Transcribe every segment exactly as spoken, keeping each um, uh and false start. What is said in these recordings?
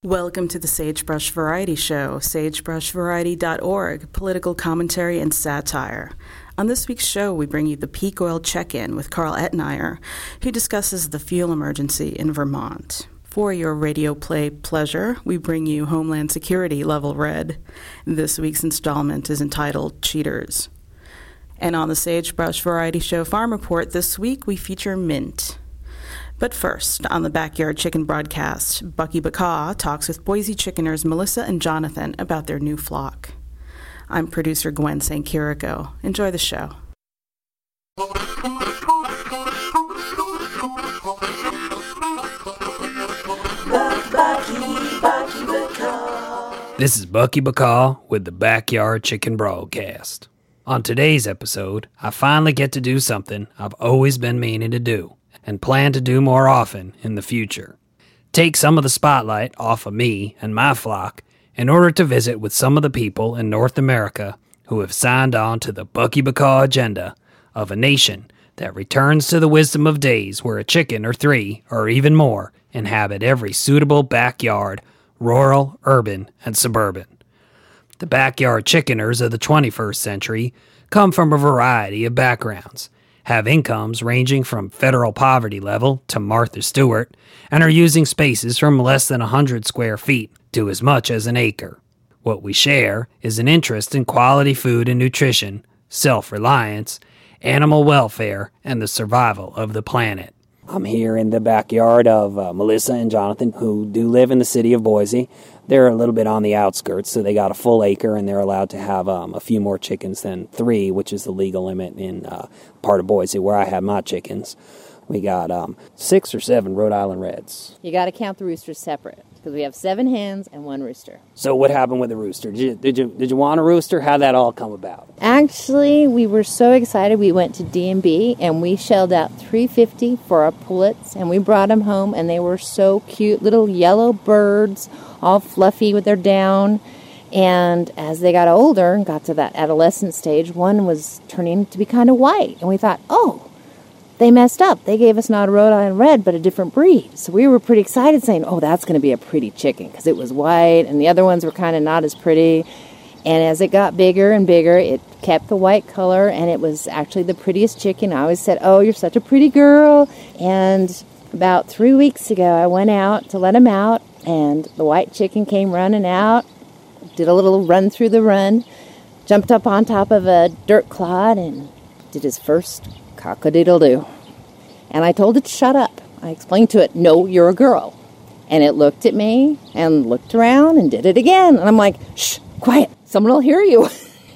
Welcome to the Sagebrush Variety Show, sagebrush variety dot org, political commentary and satire. On this week's show, we bring you the Peak Oil Check-In with Carl Etnier, who discusses the fuel emergency in Vermont. For your radio play pleasure, we bring you Homeland Security Level Red. This week's installment is entitled Cheaters. And on the Sagebrush Variety Show Farm Report this week, we feature mint. But first, on the Backyard Chicken broadcast, Bucky Bacaw talks with Boise chickeners Melissa and Jonathan about their new flock. I'm producer Gwen Sanchirico. Enjoy the show. This is Bucky Bacaw with the Backyard Chicken broadcast. On today's episode, I finally get to do something I've always been meaning to do, and plan to do more often in the future. Take some of the spotlight off of me and my flock in order to visit with some of the people in North America who have signed on to the Bucky Bacaw agenda of a nation that returns to the wisdom of days where a chicken or three, or even more, inhabit every suitable backyard, rural, urban, and suburban. The backyard chickeners of the twenty-first century come from a variety of backgrounds, have incomes ranging from federal poverty level to Martha Stewart, and are using spaces from less than one hundred square feet to as much as an acre. What we share is an interest in quality food and nutrition, self-reliance, animal welfare, and the survival of the planet. I'm here in the backyard of uh, Melissa and Jonathan, who do live in the city of Boise. They're a little bit on the outskirts, so they got a full acre, and they're allowed to have um, a few more chickens than three, which is the legal limit in uh, part of Boise where I have my chickens. We got um, six or seven Rhode Island Reds. You got to count the roosters separate, because we have seven hens and one rooster. So what happened with the rooster? Did you, did you, did you want a rooster? How'd that all come about? Actually, we were so excited. We went to D and B, and we shelled out three hundred fifty dollars for our pullets, and we brought them home, and they were so cute, little yellow birds, all fluffy with their down. And as they got older and got to that adolescent stage, one was turning to be kind of white, and we thought, oh, they messed up. They gave us not a Rhode Island Red, but a different breed. So we were pretty excited saying, oh, that's going to be a pretty chicken, because it was white, and the other ones were kind of not as pretty. And as it got bigger and bigger, it kept the white color, and it was actually the prettiest chicken. I always said, oh, you're such a pretty girl. And about three weeks ago, I went out to let him out, and the white chicken came running out, did a little run through the run, jumped up on top of a dirt clod, and did his first cock-a-doodle-doo. And I told it to shut up. I explained to it, no, you're a girl. And it looked at me and looked around and did it again. And I'm like, shh, quiet, someone will hear you.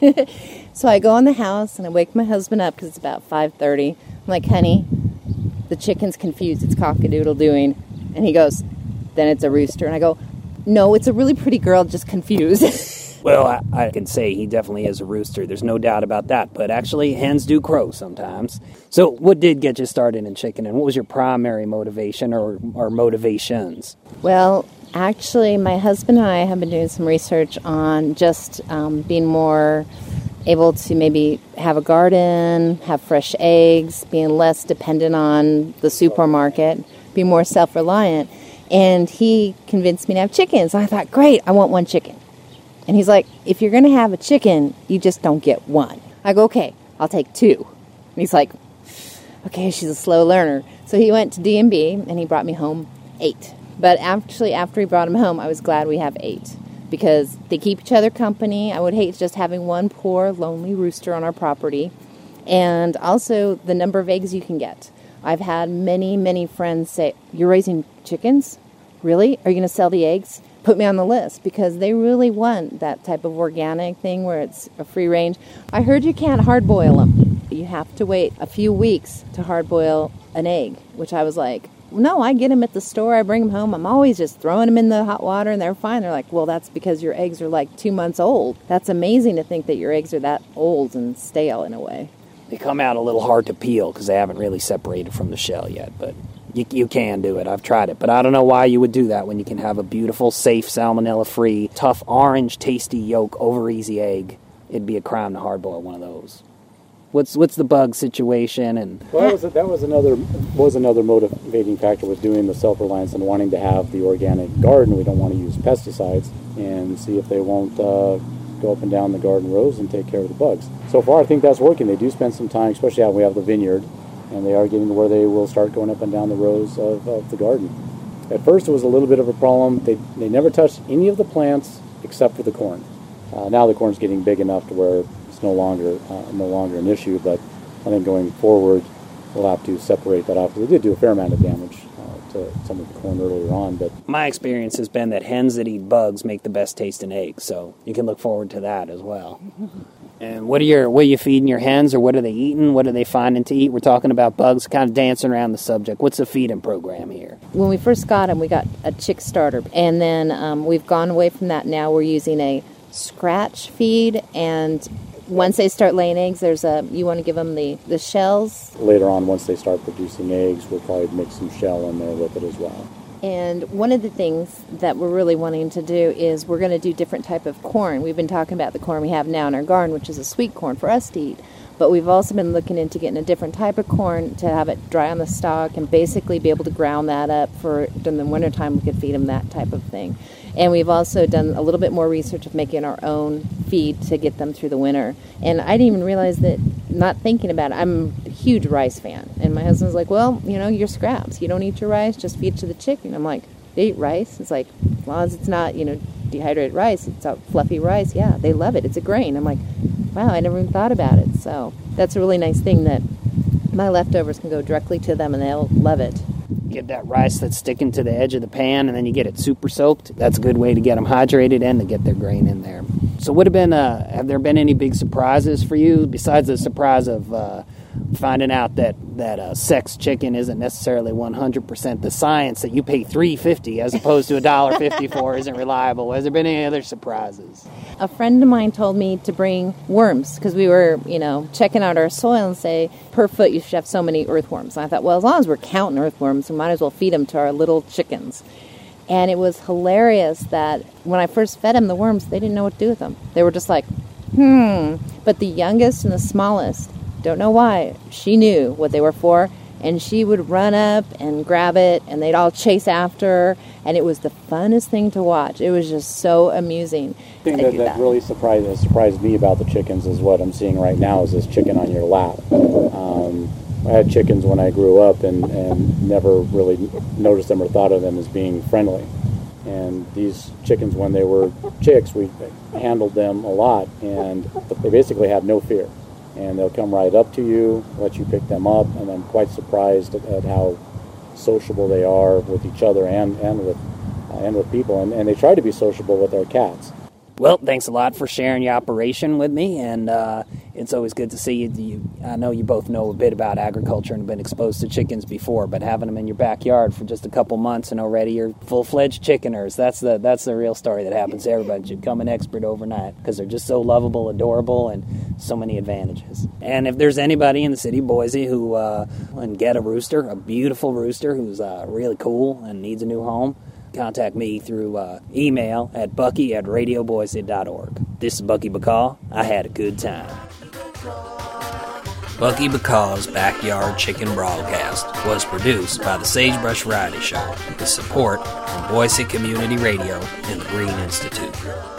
So I go in the house and I wake my husband up because it's about five thirty. I'm like, honey, the chicken's confused. It's cock-a-doodle-dooing. And he goes, then it's a rooster. And I go, no, it's a really pretty girl just confused. Well, I, I can say he definitely is a rooster. There's no doubt about that. But actually, hens do crow sometimes. So what did get you started in chicken, and what was your primary motivation or, or motivations? Well, actually, my husband and I have been doing some research on just um, being more able to maybe have a garden, have fresh eggs, being less dependent on the supermarket, be more self-reliant. And he convinced me to have chickens. I thought, great, I want one chicken. And he's like, if you're going to have a chicken, you just don't get one. I go, okay, I'll take two. And he's like, okay, she's a slow learner. So he went to D and B, and he brought me home eight. But actually, after he brought them home, I was glad we have eight, because they keep each other company. I would hate just having one poor, lonely rooster on our property. And also, the number of eggs you can get. I've had many, many friends say, you're raising chickens? Really? Are you going to sell the eggs? Put me on the list, because they really want that type of organic thing where it's a free range. I heard you can't hard boil them. You have to wait a few weeks to hard boil an egg, which I was like, no, I get them at the store. I bring them home. I'm always just throwing them in the hot water and they're fine. They're like, well, that's because your eggs are like two months old. That's amazing to think that your eggs are that old and stale in a way. They come out a little hard to peel because they haven't really separated from the shell yet, but You, you can do it. I've tried it. But I don't know why you would do that when you can have a beautiful, safe, salmonella-free, tough, orange, tasty yolk, over-easy egg. It'd be a crime to hard-boil one of those. What's what's the bug situation? And well, that was, a, that was another was another motivating factor with doing the self-reliance and wanting to have the organic garden. We don't want to use pesticides, and see if they won't uh, go up and down the garden rows and take care of the bugs. So far, I think that's working. They do spend some time, especially out we have the vineyard, and they are getting to where they will start going up and down the rows of, of the garden. At first, it was a little bit of a problem. They they never touched any of the plants except for the corn. Uh, now the corn's getting big enough to where it's no longer uh, no longer an issue. But I think going forward, we'll have to separate that off. We did do a fair amount of damage uh, to some of the corn earlier on. But my experience has been that hens that eat bugs make the best tasting eggs. So you can look forward to that as well. And what are your what are you feeding your hens, or what are they eating? What are they finding to eat? We're talking about bugs, kind of dancing around the subject. What's the feeding program here? When we first got them, we got a chick starter, and then um, we've gone away from that. Now we're using a scratch feed, and once they start laying eggs, there's a you want to give them the, the shells. Later on, once they start producing eggs, we'll probably mix some shell in there with it as well. And one of the things that we're really wanting to do is we're going to do different type of corn. We've been talking about the corn we have now in our garden, which is a sweet corn for us to eat. But we've also been looking into getting a different type of corn to have it dry on the stalk and basically be able to ground that up for during the wintertime. We could feed them that type of thing. And we've also done a little bit more research of making our own feed to get them through the winter. And I didn't even realize that, not thinking about it, I'm a huge rice fan. And my husband's like, well, you know, you're scraps. You don't eat your rice, just feed it to the chicken. I'm like, they eat rice? It's like, as long as it's not, you know, dehydrated rice, it's a fluffy rice. Yeah, they love it. It's a grain. I'm like, wow, I never even thought about it. So that's a really nice thing that my leftovers can go directly to them and they'll love it. Get that rice that's sticking to the edge of the pan, and then you get it super soaked. That's a good way to get them hydrated and to get their grain in there. So what have been, uh, have there been any big surprises for you, besides the surprise of uh, finding out that, that uh, sex chicken isn't necessarily one hundred percent the science, that you pay three dollars and fifty cents as opposed to one dollar and fifty cents for isn't reliable? Has there been any other surprises? A friend of mine told me to bring worms because we were, you know, checking out our soil and say, per foot you should have so many earthworms. And I thought, well, as long as we're counting earthworms, we might as well feed them to our little chickens. And it was hilarious that when I first fed them the worms, they didn't know what to do with them. They were just like, hmm. But the youngest and the smallest, don't know why, she knew what they were for, and she would run up and grab it, and they'd all chase after her, and it was the funnest thing to watch. It was just so amusing. The thing that, that really surprised, surprised me about the chickens is what I'm seeing right now is this chicken on your lap. Um, I had chickens when I grew up and, and never really noticed them or thought of them as being friendly. And these chickens, when they were chicks, we handled them a lot, and they basically have no fear. And they'll come right up to you, let you pick them up, and I'm quite surprised at, at how sociable they are with each other and, and with uh, and with people. And, and they try to be sociable with their cats. Well, thanks a lot for sharing your operation with me, and uh, it's always good to see you. you. I know you both know a bit about agriculture and have been exposed to chickens before, but having them in your backyard for just a couple months and already you're full-fledged chickeners, that's the that's the real story that happens to everybody. You become an expert overnight because they're just so lovable, adorable, and so many advantages. And if there's anybody in the city of Boise who uh, can get a rooster, a beautiful rooster who's uh, really cool and needs a new home, contact me through uh, email at bucky at radio boise dot org. This is Bucky Bacaw. I had a good time. Bucky Bacaw's Backyard Chicken Broadcast was produced by the Sagebrush Variety Show with support from Boise Community Radio and the Green Institute.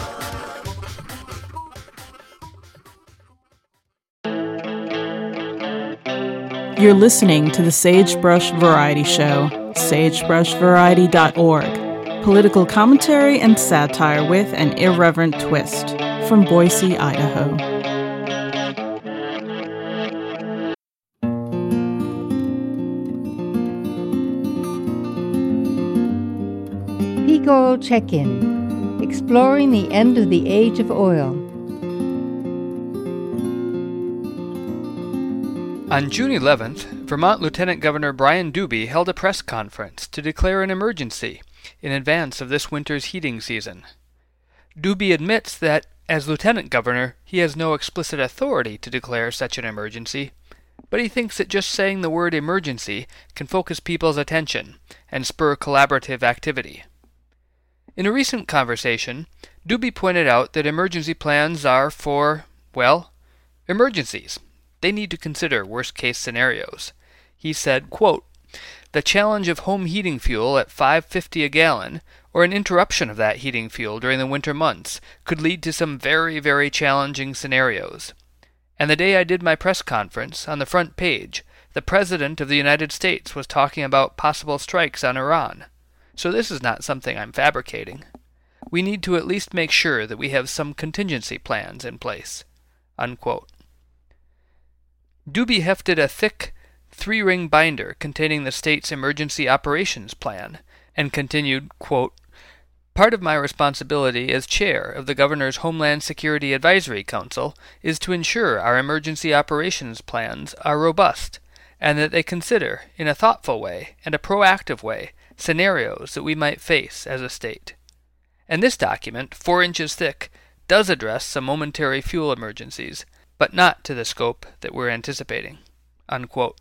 You're listening to the Sagebrush Variety Show, sagebrush variety dot org. Political commentary and satire with an irreverent twist. From Boise, Idaho. Peak Oil Check-In, exploring the end of the age of oil. On June eleventh, Vermont Lieutenant Governor Brian Doobie held a press conference to declare an emergency in advance of this winter's heating season. Doobie admits that, as Lieutenant Governor, he has no explicit authority to declare such an emergency, but he thinks that just saying the word emergency can focus people's attention and spur collaborative activity. In a recent conversation, Doobie pointed out that emergency plans are for, well, emergencies. they need to consider worst-case scenarios. He said, quote, "The challenge of home heating fuel at five dollars and fifty cents a gallon, or an interruption of that heating fuel during the winter months, could lead to some very, very challenging scenarios. And the day I did my press conference, on the front page, the President of the United States was talking about possible strikes on Iran. So this is not something I'm fabricating. We need to at least make sure that we have some contingency plans in place." Unquote. Dubie hefted a thick, three-ring binder containing the state's emergency operations plan, and continued, quote, "Part of my responsibility as chair of the Governor's Homeland Security Advisory Council is to ensure our emergency operations plans are robust, and that they consider, in a thoughtful way and a proactive way, scenarios that we might face as a state. And this document, four inches thick, does address some momentary fuel emergencies, but not to the scope that we're anticipating." Unquote.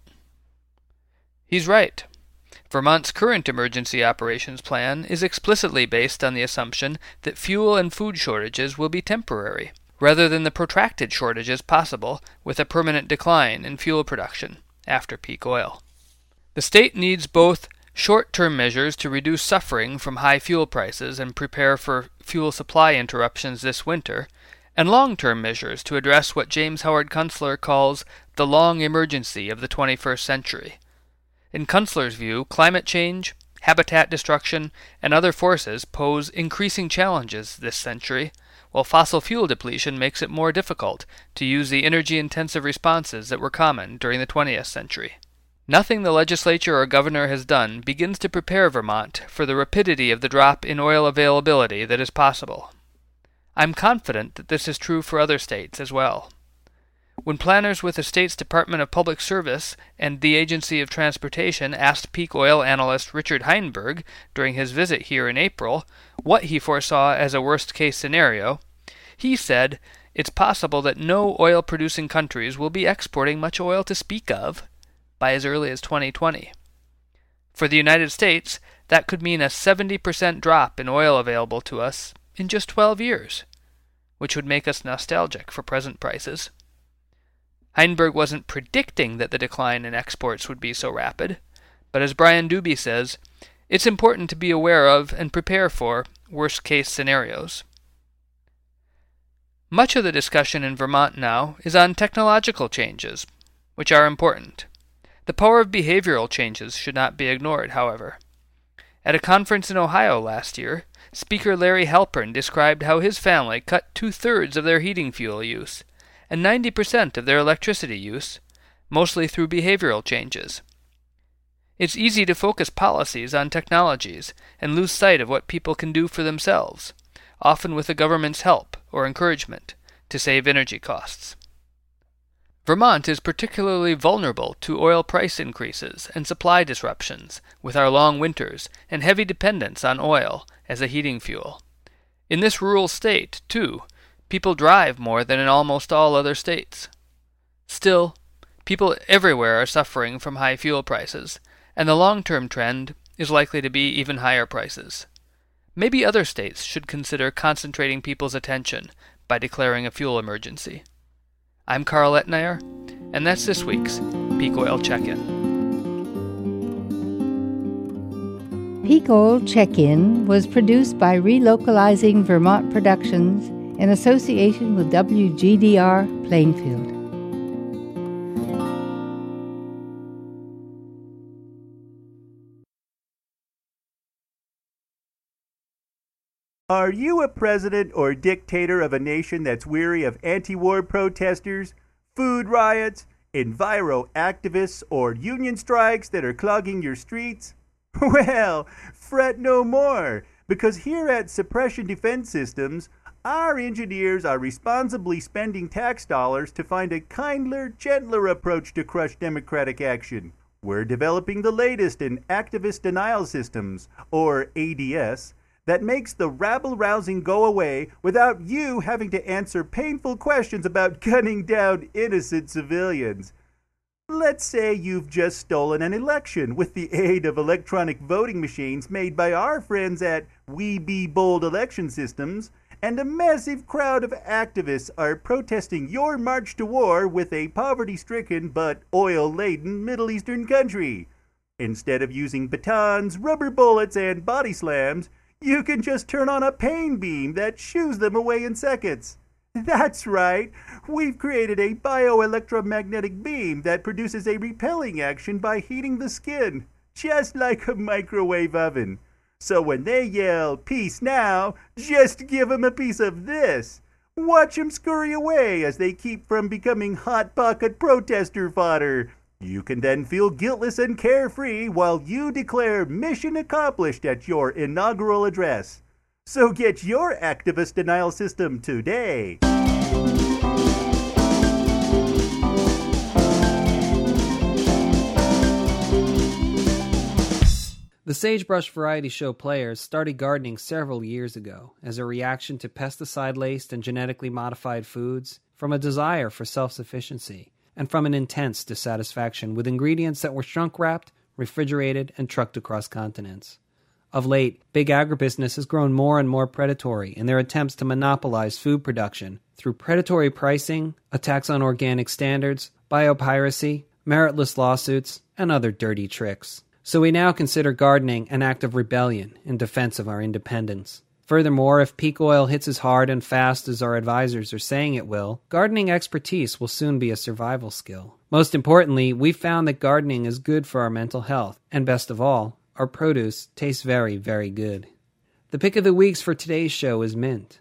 He's right. Vermont's current emergency operations plan is explicitly based on the assumption that fuel and food shortages will be temporary, rather than the protracted shortages possible with a permanent decline in fuel production after peak oil. The state needs both short-term measures to reduce suffering from high fuel prices and prepare for fuel supply interruptions this winter, and long-term measures to address what James Howard Kunstler calls the long emergency of the twenty-first century. In Kunstler's view, climate change, habitat destruction, and other forces pose increasing challenges this century, while fossil fuel depletion makes it more difficult to use the energy-intensive responses that were common during the twentieth century. Nothing the legislature or governor has done begins to prepare Vermont for the rapidity of the drop in oil availability that is possible. I'm confident that this is true for other states as well. When planners with the state's Department of Public Service and the Agency of Transportation asked peak oil analyst Richard Heinberg during his visit here in April what he foresaw as a worst-case scenario, he said it's possible that no oil-producing countries will be exporting much oil to speak of by as early as twenty twenty. For the United States, that could mean a seventy percent drop in oil available to us in just twelve years, which would make us nostalgic for present prices. Heinberg wasn't predicting that the decline in exports would be so rapid, but as Brian Dubie says, it's important to be aware of and prepare for worst-case scenarios. Much of the discussion in Vermont now is on technological changes, which are important. The power of behavioral changes should not be ignored, however. At a conference in Ohio last year, Speaker Larry Halpern described how his family cut two-thirds of their heating fuel use and ninety percent of their electricity use, mostly through behavioral changes. It's easy to focus policies on technologies and lose sight of what people can do for themselves, often with the government's help or encouragement, to save energy costs. Vermont is particularly vulnerable to oil price increases and supply disruptions, with our long winters and heavy dependence on oil as a heating fuel. In this rural state, too, people drive more than in almost all other states. Still, people everywhere are suffering from high fuel prices, and the long-term trend is likely to be even higher prices. Maybe other states should consider concentrating people's attention by declaring a fuel emergency. I'm Carl Etnier, and that's this week's Peak Oil Check-In. Peak Oil Check-In was produced by Relocalizing Vermont Productions in association with W G D R Plainfield. Are you a president or dictator of a nation that's weary of anti-war protesters, food riots, enviro activists, or union strikes that are clogging your streets? Well, fret no more, because here at Suppression Defense Systems, our engineers are responsibly spending tax dollars to find a kinder, gentler approach to crush democratic action. We're developing the latest in activist denial systems, or A D S, that makes the rabble-rousing go away without you having to answer painful questions about gunning down innocent civilians. Let's say you've just stolen an election with the aid of electronic voting machines made by our friends at We Be Bold Election Systems, and a massive crowd of activists are protesting your march to war with a poverty-stricken but oil-laden Middle Eastern country. Instead of using batons, rubber bullets, and body slams, you can just turn on a pain beam that shoos them away in seconds. That's right, we've created a bioelectromagnetic beam that produces a repelling action by heating the skin, just like a microwave oven. So when they yell, "Peace now," just give them a piece of this. Watch them scurry away as they keep from becoming hot pocket protester fodder. You can then feel guiltless and carefree while you declare mission accomplished at your inaugural address. So get your activist denial system today. The Sagebrush Variety Show players started gardening several years ago as a reaction to pesticide-laced and genetically modified foods, from a desire for self-sufficiency, and from an intense dissatisfaction with ingredients that were shrunk-wrapped, refrigerated, and trucked across continents. Of late, big agribusiness has grown more and more predatory in their attempts to monopolize food production through predatory pricing, attacks on organic standards, biopiracy, meritless lawsuits, and other dirty tricks. So we now consider gardening an act of rebellion in defense of our independence. Furthermore, if peak oil hits as hard and fast as our advisors are saying it will, gardening expertise will soon be a survival skill. Most importantly, we found that gardening is good for our mental health, and best of all, our produce tastes very, very good. The pick of the weeks for today's show is mint.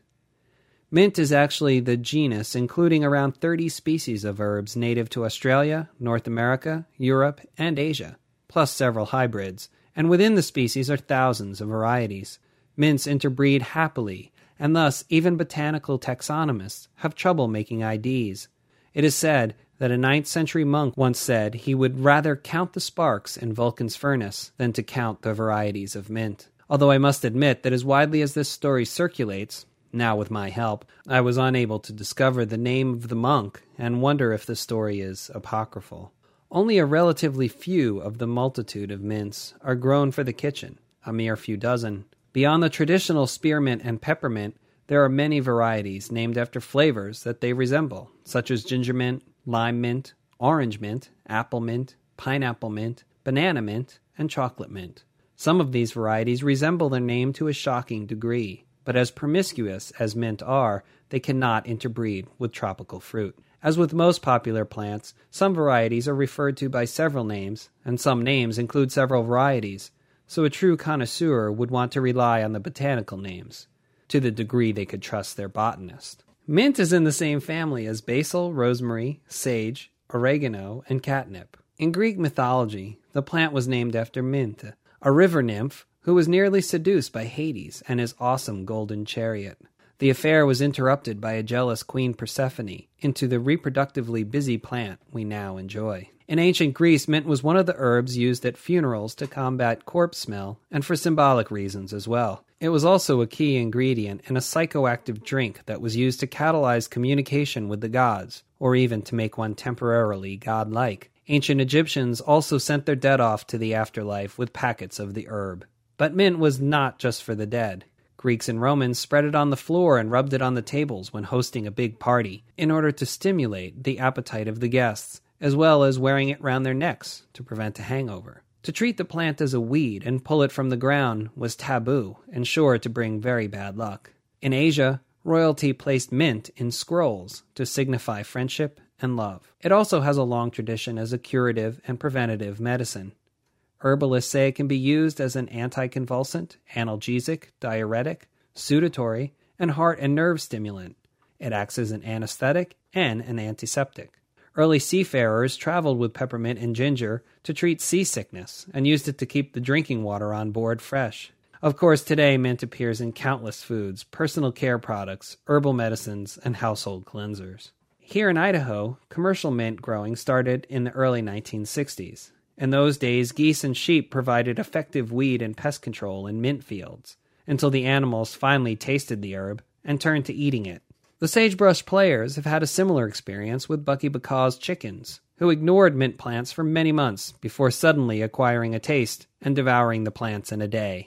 Mint is actually the genus including around thirty species of herbs native to Australia, North America, Europe, and Asia, plus several hybrids, and within the species are thousands of varieties. Mints interbreed happily, and thus even botanical taxonomists have trouble making I Ds. It is said that a ninth century monk once said he would rather count the sparks in Vulcan's furnace than to count the varieties of mint. Although I must admit that as widely as this story circulates, now with my help, I was unable to discover the name of the monk and wonder if the story is apocryphal. Only a relatively few of the multitude of mints are grown for the kitchen, a mere few dozen. Beyond the traditional spearmint and peppermint, there are many varieties named after flavors that they resemble, such as ginger mint, lime mint, orange mint, apple mint, pineapple mint, banana mint, and chocolate mint. Some of these varieties resemble their name to a shocking degree, but as promiscuous as mint are, they cannot interbreed with tropical fruit. As with most popular plants, some varieties are referred to by several names, and some names include several varieties, so a true connoisseur would want to rely on the botanical names, to the degree they could trust their botanist. Mint is in the same family as basil, rosemary, sage, oregano, and catnip. In Greek mythology, the plant was named after Mint, a river nymph who was nearly seduced by Hades and his awesome golden chariot. The affair was interrupted by a jealous Queen Persephone into the reproductively busy plant we now enjoy. In ancient Greece, mint was one of the herbs used at funerals to combat corpse smell and for symbolic reasons as well. It was also a key ingredient in a psychoactive drink that was used to catalyze communication with the gods, or even to make one temporarily godlike. Ancient Egyptians also sent their dead off to the afterlife with packets of the herb. But mint was not just for the dead. Greeks and Romans spread it on the floor and rubbed it on the tables when hosting a big party, in order to stimulate the appetite of the guests, as well as wearing it round their necks to prevent a hangover. To treat the plant as a weed and pull it from the ground was taboo and sure to bring very bad luck. In Asia, royalty placed mint in scrolls to signify friendship and love. It also has a long tradition as a curative and preventative medicine. Herbalists say it can be used as an anticonvulsant, analgesic, diuretic, sudatory, and heart and nerve stimulant. It acts as an anesthetic and an antiseptic. Early seafarers traveled with peppermint and ginger to treat seasickness and used it to keep the drinking water on board fresh. Of course, today mint appears in countless foods, personal care products, herbal medicines, and household cleansers. Here in Idaho, commercial mint growing started in the early nineteen sixties. In those days, geese and sheep provided effective weed and pest control in mint fields, until the animals finally tasted the herb and turned to eating it. The Sagebrush players have had a similar experience with Bucky Bacaw's chickens, who ignored mint plants for many months before suddenly acquiring a taste and devouring the plants in a day.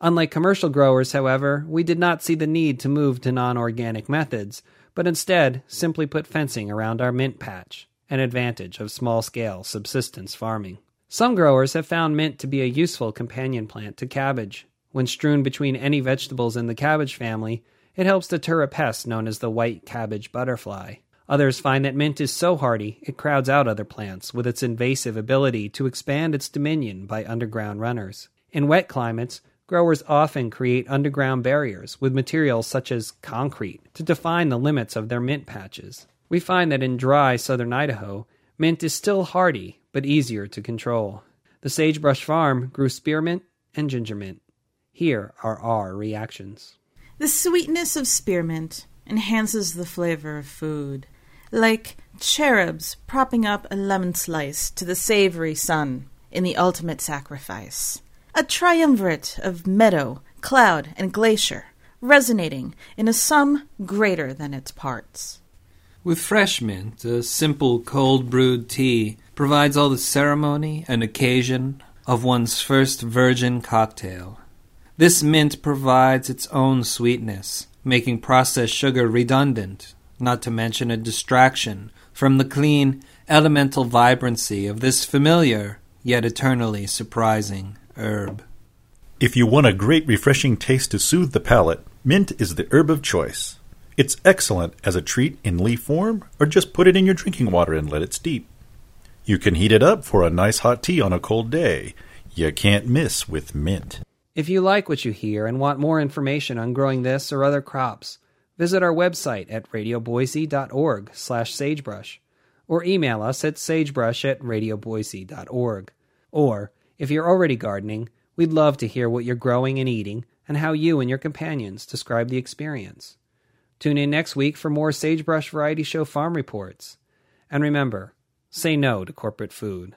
Unlike commercial growers, however, we did not see the need to move to non-organic methods, but instead simply put fencing around our mint patch, an advantage of small-scale subsistence farming. Some growers have found mint to be a useful companion plant to cabbage. When strewn between any vegetables in the cabbage family, it helps deter a pest known as the white cabbage butterfly. Others find that mint is so hardy it crowds out other plants with its invasive ability to expand its dominion by underground runners. In wet climates, growers often create underground barriers with materials such as concrete to define the limits of their mint patches. We find that in dry southern Idaho, mint is still hardy but easier to control. The Sagebrush Farm grew spearmint and gingermint. Here are our reactions. The sweetness of spearmint enhances the flavor of food, like cherubs propping up a lemon slice to the savory sun in the ultimate sacrifice. A triumvirate of meadow, cloud, and glacier, resonating in a sum greater than its parts. With fresh mint, a simple cold-brewed tea provides all the ceremony and occasion of one's first virgin cocktail. This mint provides its own sweetness, making processed sugar redundant, not to mention a distraction from the clean, elemental vibrancy of this familiar, yet eternally surprising herb. If you want a great refreshing taste to soothe the palate, mint is the herb of choice. It's excellent as a treat in leaf form, or just put it in your drinking water and let it steep. You can heat it up for a nice hot tea on a cold day. You can't miss with mint. If you like what you hear and want more information on growing this or other crops, visit our website at radioboise.org slash sagebrush or email us at sagebrush at radioboise.org. Or, if you're already gardening, we'd love to hear what you're growing and eating and how you and your companions describe the experience. Tune in next week for more Sagebrush Variety Show farm reports. And remember, say no to corporate food.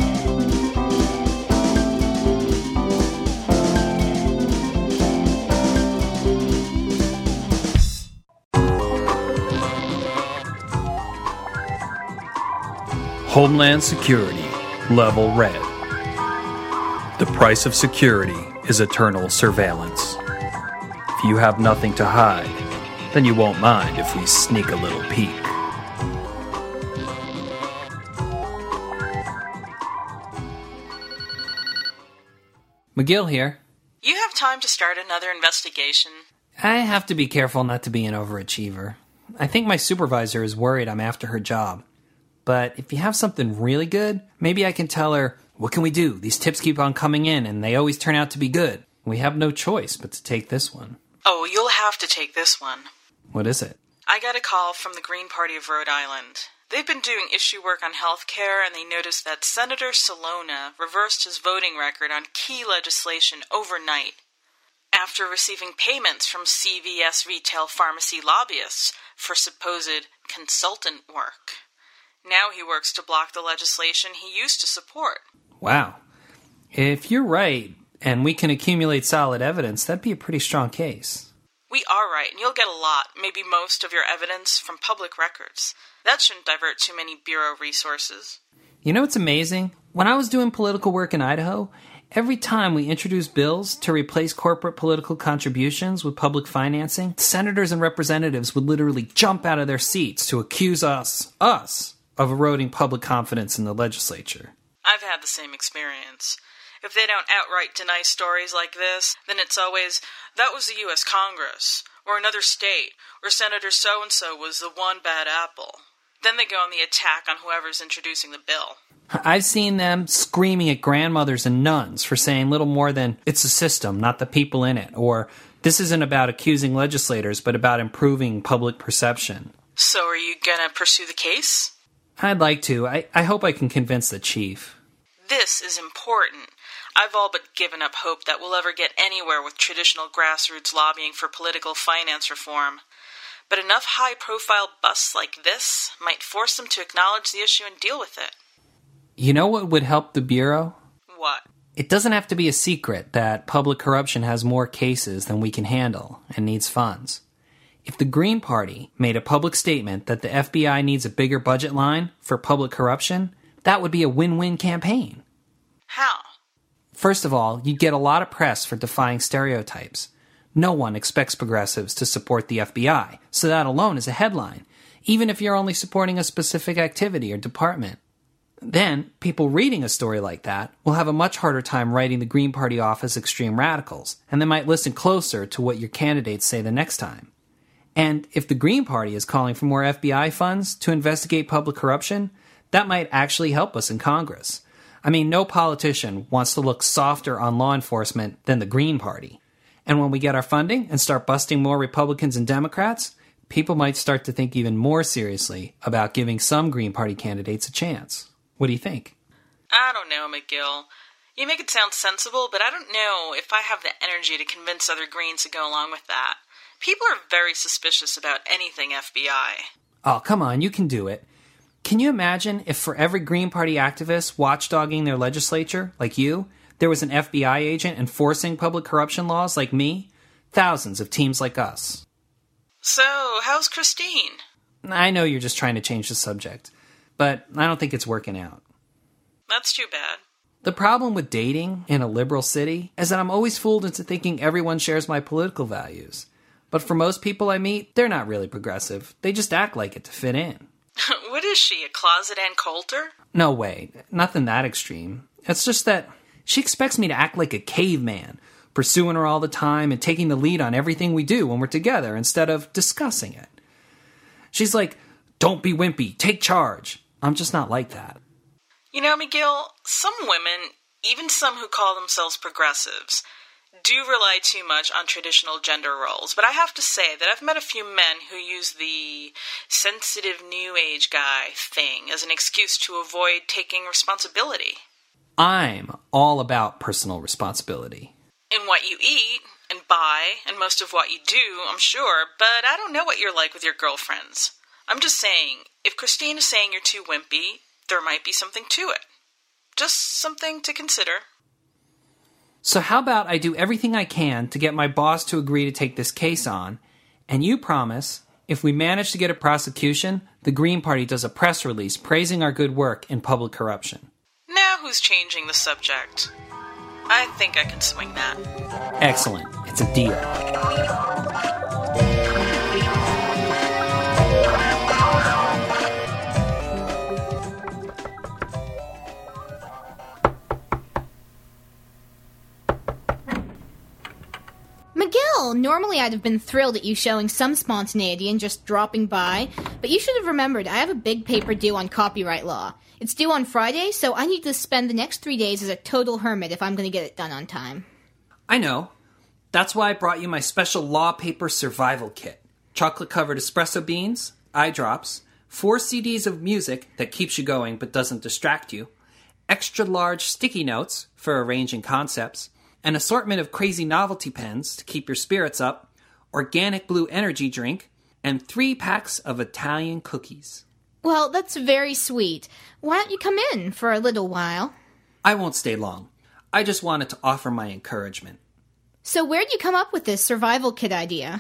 Homeland Security, Level Red. The price of security is eternal surveillance. If you have nothing to hide, then you won't mind if we sneak a little peek. McGill here. You have time to start another investigation? I have to be careful not to be an overachiever. I think my supervisor is worried I'm after her job. But if you have something really good, maybe I can tell her, what can we do? These tips keep on coming in, and they always turn out to be good. We have no choice but to take this one. Oh, you'll have to take this one. What is it? I got a call from the Green Party of Rhode Island. They've been doing issue work on health care, and they noticed that Senator Salona reversed his voting record on key legislation overnight after receiving payments from C V S retail pharmacy lobbyists for supposed consultant work. Now he works to block the legislation he used to support. Wow. If you're right, and we can accumulate solid evidence, that'd be a pretty strong case. We are right, and you'll get a lot, maybe most of your evidence from public records. That shouldn't divert too many Bureau resources. You know what's amazing? When I was doing political work in Idaho, every time we introduced bills to replace corporate political contributions with public financing, senators and representatives would literally jump out of their seats to accuse us, us, of eroding public confidence in the legislature. I've had the same experience. If they don't outright deny stories like this, then it's always, that was the U S Congress, or another state, or Senator so-and-so was the one bad apple. Then they go on the attack on whoever's introducing the bill. I've seen them screaming at grandmothers and nuns for saying little more than, it's a system, not the people in it, or this isn't about accusing legislators, but about improving public perception. So are you gonna pursue the case? I'd like to. I, I hope I can convince the chief. This is important. I've all but given up hope that we'll ever get anywhere with traditional grassroots lobbying for political finance reform. But enough high-profile busts like this might force them to acknowledge the issue and deal with it. You know what would help the Bureau? What? It doesn't have to be a secret that public corruption has more cases than we can handle and needs funds. If the Green Party made a public statement that the F B I needs a bigger budget line for public corruption, that would be a win-win campaign. How? First of all, you'd get a lot of press for defying stereotypes. No one expects progressives to support the F B I, so that alone is a headline, even if you're only supporting a specific activity or department. Then, people reading a story like that will have a much harder time writing the Green Party off as extreme radicals, and they might listen closer to what your candidates say the next time. And if the Green Party is calling for more F B I funds to investigate public corruption, that might actually help us in Congress. I mean, no politician wants to look softer on law enforcement than the Green Party. And when we get our funding and start busting more Republicans and Democrats, people might start to think even more seriously about giving some Green Party candidates a chance. What do you think? I don't know, McGill. You make it sound sensible, but I don't know if I have the energy to convince other Greens to go along with that. People are very suspicious about anything F B I. Oh, come on, you can do it. Can you imagine if for every Green Party activist watchdogging their legislature, like you, there was an F B I agent enforcing public corruption laws like me? Thousands of teams like us. So, how's Christine? I know you're just trying to change the subject, but I don't think it's working out. That's too bad. The problem with dating in a liberal city is that I'm always fooled into thinking everyone shares my political values. But for most people I meet, they're not really progressive. They just act like it to fit in. What is she, a closet Ann Coulter? No way. Nothing that extreme. It's just that she expects me to act like a caveman, pursuing her all the time and taking the lead on everything we do when we're together instead of discussing it. She's like, don't be wimpy, take charge. I'm just not like that. You know, McGill, some women, even some who call themselves progressives, do rely too much on traditional gender roles, but I have to say that I've met a few men who use the sensitive new age guy thing as an excuse to avoid taking responsibility. I'm all about personal responsibility. In what you eat and buy, and most of what you do, I'm sure, but I don't know what you're like with your girlfriends. I'm just saying, if Christine is saying you're too wimpy, there might be something to it. Just something to consider. So how about I do everything I can to get my boss to agree to take this case on, and you promise, if we manage to get a prosecution, the Green Party does a press release praising our good work in public corruption. Now who's changing the subject? I think I can swing that. Excellent. It's a deal. McGill, normally I'd have been thrilled at you showing some spontaneity and just dropping by, but you should have remembered I have a big paper due on copyright law. It's due on Friday, so I need to spend the next three days as a total hermit if I'm going to get it done on time. I know. That's why I brought you my special law paper survival kit. Chocolate-covered espresso beans, eye drops, four C Ds of music that keeps you going but doesn't distract you, extra-large sticky notes for arranging concepts, an assortment of crazy novelty pens to keep your spirits up, organic blue energy drink, and three packs of Italian cookies. Well, that's very sweet. Why don't you come in for a little while? I won't stay long. I just wanted to offer my encouragement. So where'd you come up with this survival kit idea?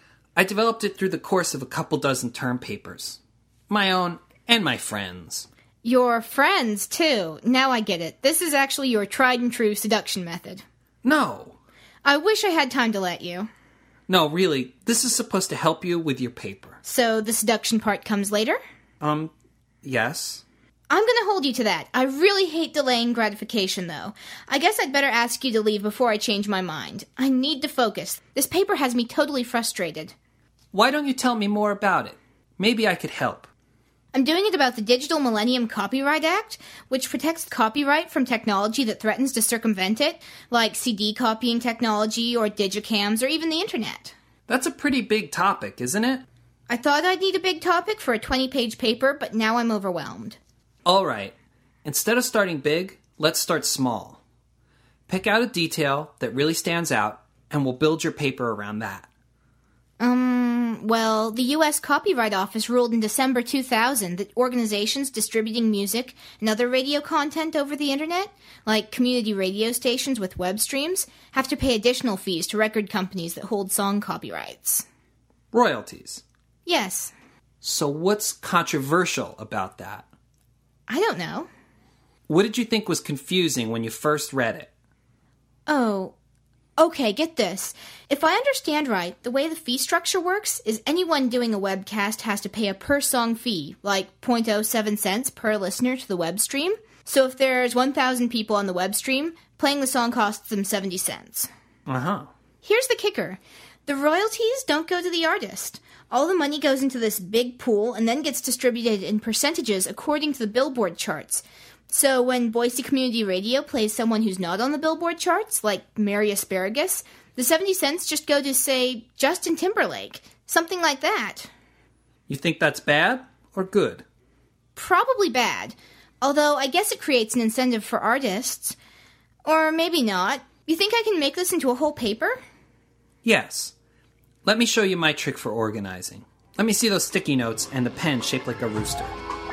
I developed it through the course of a couple dozen term papers. My own and my friends. Your friends, too. Now I get it. This is actually your tried-and-true seduction method. No. I wish I had time to let you. No, really, this is supposed to help you with your paper. So the seduction part comes later? Um, yes. I'm gonna hold you to that. I really hate delaying gratification, though. I guess I'd better ask you to leave before I change my mind. I need to focus. This paper has me totally frustrated. Why don't you tell me more about it? Maybe I could help. I'm doing it about the Digital Millennium Copyright Act, which protects copyright from technology that threatens to circumvent it, like C D copying technology or digicams or even the internet. That's a pretty big topic, isn't it? I thought I'd need a big topic for a twenty-page paper, but now I'm overwhelmed. All right. Instead of starting big, let's start small. Pick out a detail that really stands out, and we'll build your paper around that. Um, well, the U S Copyright Office ruled in December two thousand that organizations distributing music and other radio content over the internet, like community radio stations with web streams, have to pay additional fees to record companies that hold song copyrights. Royalties. Yes. So what's controversial about that? I don't know. What did you think was confusing when you first read it? Oh, okay, get this. If I understand right, the way the fee structure works is anyone doing a webcast has to pay a per-song fee, like zero point zero seven cents per listener to the web stream. So if there's one thousand people on the web stream, playing the song costs them seventy cents. Uh-huh. Here's the kicker. The royalties don't go to the artist. All the money goes into this big pool and then gets distributed in percentages according to the Billboard charts. So when Boise Community Radio plays someone who's not on the Billboard charts, like Mary Asparagus, the seventy cents just go to, say, Justin Timberlake. Something like that. You think that's bad or good? Probably bad. Although I guess it creates an incentive for artists. Or maybe not. You think I can make this into a whole paper? Yes. Let me show you my trick for organizing. Let me see those sticky notes and the pen shaped like a rooster.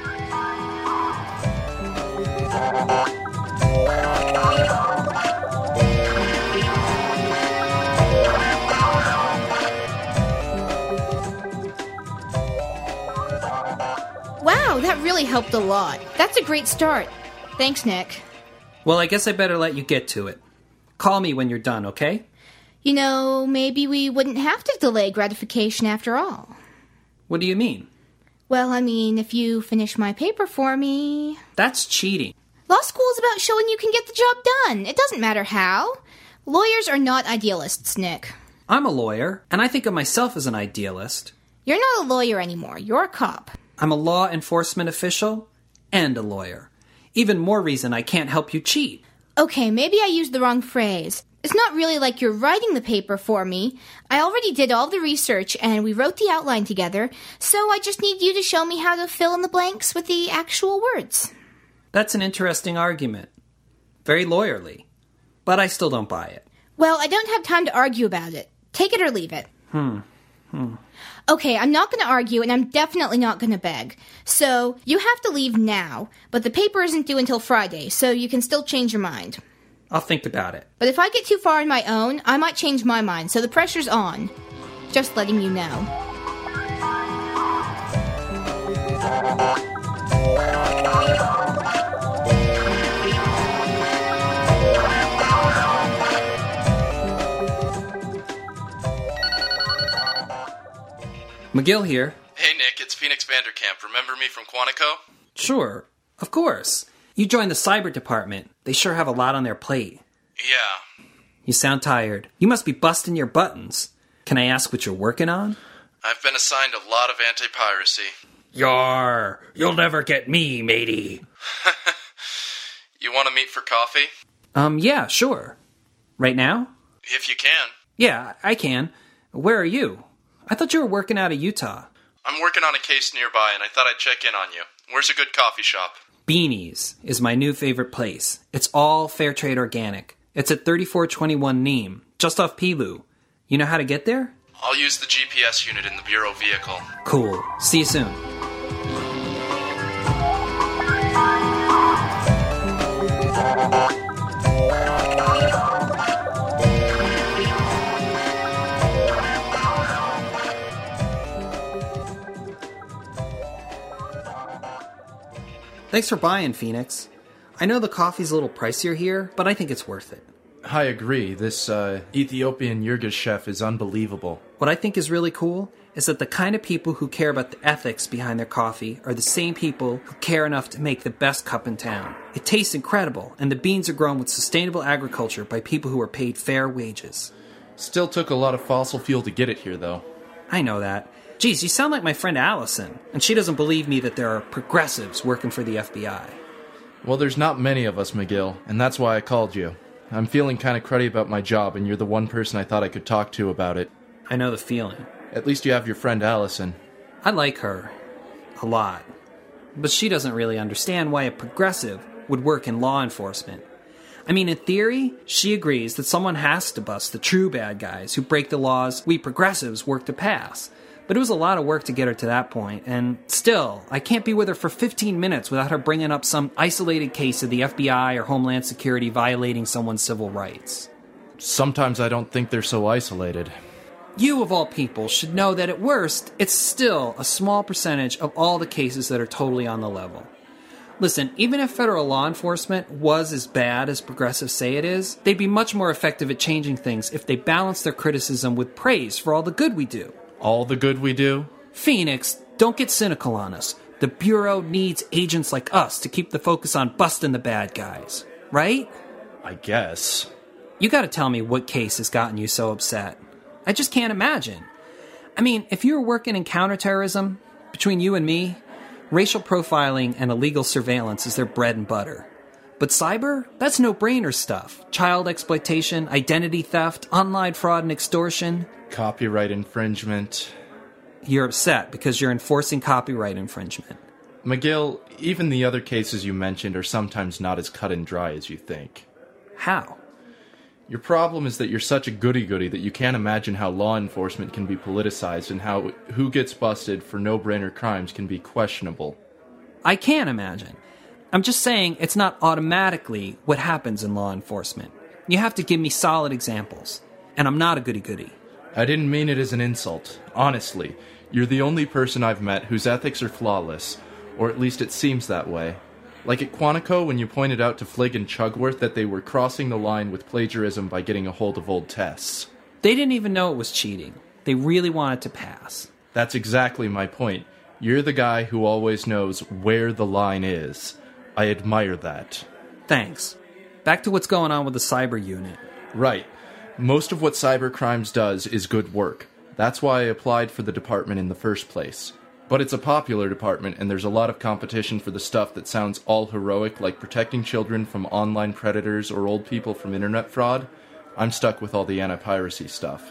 Wow, that really helped a lot. That's a great start. Thanks, Nick. Well, I guess I better let you get to it. Call me when you're done, okay? You know, maybe we wouldn't have to delay gratification after all. What do you mean? Well, I mean, if you finish my paper for me... That's cheating. Law school is about showing you can get the job done. It doesn't matter how. Lawyers are not idealists, Nick. I'm a lawyer, and I think of myself as an idealist. You're not a lawyer anymore. You're a cop. I'm a law enforcement official and a lawyer. Even more reason I can't help you cheat. Okay, maybe I used the wrong phrase. It's not really like you're writing the paper for me. I already did all the research, and we wrote the outline together, so I just need you to show me how to fill in the blanks with the actual words. That's an interesting argument. Very lawyerly. But I still don't buy it. Well, I don't have time to argue about it. Take it or leave it. Hmm. Hmm. Okay, I'm not going to argue, and I'm definitely not going to beg. So, you have to leave now, but the paper isn't due until Friday, so you can still change your mind. I'll think about it. But if I get too far on my own, I might change my mind, so the pressure's on. Just letting you know. McGill here. Hey Nick, it's Phoenix Vanderkamp. Remember me from Quantico? Sure, of course. You joined the cyber department. They sure have a lot on their plate. Yeah. You sound tired. You must be busting your buttons. Can I ask what you're working on? I've been assigned a lot of anti-piracy. Yar, you'll never get me, matey. You want to meet for coffee? Um, yeah, sure. Right now? If you can. Yeah, I can. Where are you? I thought you were working out of Utah. I'm working on a case nearby, and I thought I'd check in on you. Where's a good coffee shop? Beanie's is my new favorite place. It's all fair trade organic. It's at thirty-four twenty-one Neem, just off Pilu. You know how to get there? I'll use the G P S unit in the Bureau vehicle. Cool. See you soon. Thanks for buying, Phoenix. I know the coffee's a little pricier here, but I think it's worth it. I agree. This uh, Ethiopian Yurgish chef is unbelievable. What I think is really cool is that the kind of people who care about the ethics behind their coffee are the same people who care enough to make the best cup in town. It tastes incredible, and the beans are grown with sustainable agriculture by people who are paid fair wages. Still took a lot of fossil fuel to get it here, though. I know that. Geez, you sound like my friend Allison, and she doesn't believe me that there are progressives working for the F B I. Well, there's not many of us, McGill, and that's why I called you. I'm feeling kind of cruddy about my job, and you're the one person I thought I could talk to about it. I know the feeling. At least you have your friend Allison. I like her. A lot. But she doesn't really understand why a progressive would work in law enforcement. I mean, in theory, she agrees that someone has to bust the true bad guys who break the laws we progressives work to pass. But it was a lot of work to get her to that point, and still, I can't be with her for fifteen minutes without her bringing up some isolated case of the F B I or Homeland Security violating someone's civil rights. Sometimes I don't think they're so isolated. You, of all people, should know that at worst, it's still a small percentage of all the cases that are totally on the level. Listen, even if federal law enforcement was as bad as progressives say it is, they'd be much more effective at changing things if they balanced their criticism with praise for all the good we do. All the good we do? Phoenix, don't get cynical on us. The Bureau needs agents like us to keep the focus on busting the bad guys. Right? I guess. You gotta tell me what case has gotten you so upset. I just can't imagine. I mean, if you were working in counterterrorism, between you and me, racial profiling and illegal surveillance is their bread and butter. But cyber? That's no-brainer stuff. Child exploitation, identity theft, online fraud and extortion. Copyright infringement. You're upset because you're enforcing copyright infringement. McGill, even the other cases you mentioned are sometimes not as cut and dry as you think. How? Your problem is that you're such a goody-goody that you can't imagine how law enforcement can be politicized and how who gets busted for no-brainer crimes can be questionable. I can imagine. I'm just saying it's not automatically what happens in law enforcement. You have to give me solid examples. And I'm not a goody-goody. I didn't mean it as an insult. Honestly, you're the only person I've met whose ethics are flawless, or at least it seems that way. Like at Quantico when you pointed out to Fligg and Chugworth that they were crossing the line with plagiarism by getting a hold of old tests. They didn't even know it was cheating. They really wanted to pass. That's exactly my point. You're the guy who always knows where the line is. I admire that. Thanks. Back to what's going on with the cyber unit. Right. Most of what cyber crimes does is good work. That's why I applied for the department in the first place. But it's a popular department, and there's a lot of competition for the stuff that sounds all heroic, like protecting children from online predators or old people from internet fraud. I'm stuck with all the anti-piracy stuff.